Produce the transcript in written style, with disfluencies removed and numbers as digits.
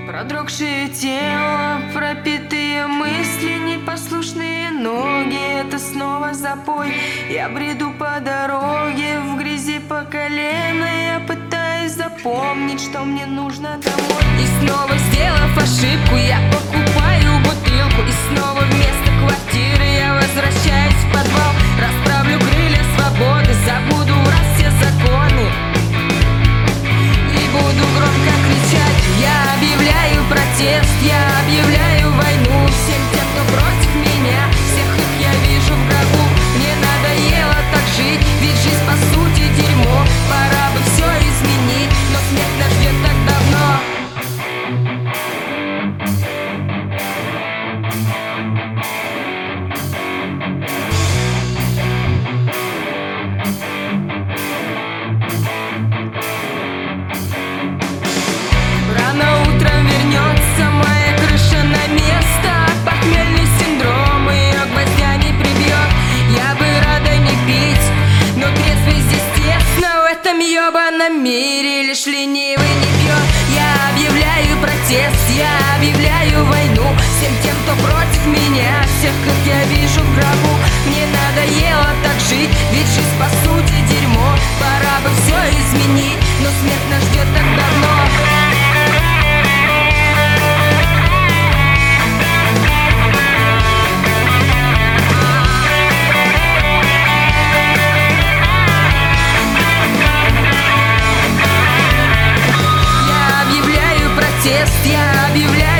Продрогшее тело, пропитые мысли, непослушные ноги. Это снова запой. Я бреду по дороге, в грязи по колено. Я пытаюсь запомнить, что мне нужно домой. И снова, сделав ошибку, я покупаю бутылку. И снова вместо квартиры я возвращаюсь в подвал. Расправлю крылья свободы, забуду враз все законы и буду громко кричать. Я объявляю протест, я объявляю войну всем тем, кто против меня. Всех их я вижу в гробу. Мне надоело так жить, ведь жизнь по сути дерьмо. Пора бы все изменить, но смерть нас ждет так давно. Рано утром вернется моя крыша на место. Похмельный синдром ее гвоздя не прибьет. Я бы рада не пить, но трезвый здесь тесно. В этом ебаном мире лишь ленивый не пьет. Я объявляю протест, я объявляю войну всем тем, кто против меня. Всех, как я вижу в гробу. Мне надоело так жить, ведь жизнь по сути дерьмо. Пора бы все изменить, но смерть нас ждет так давно. Я объявляю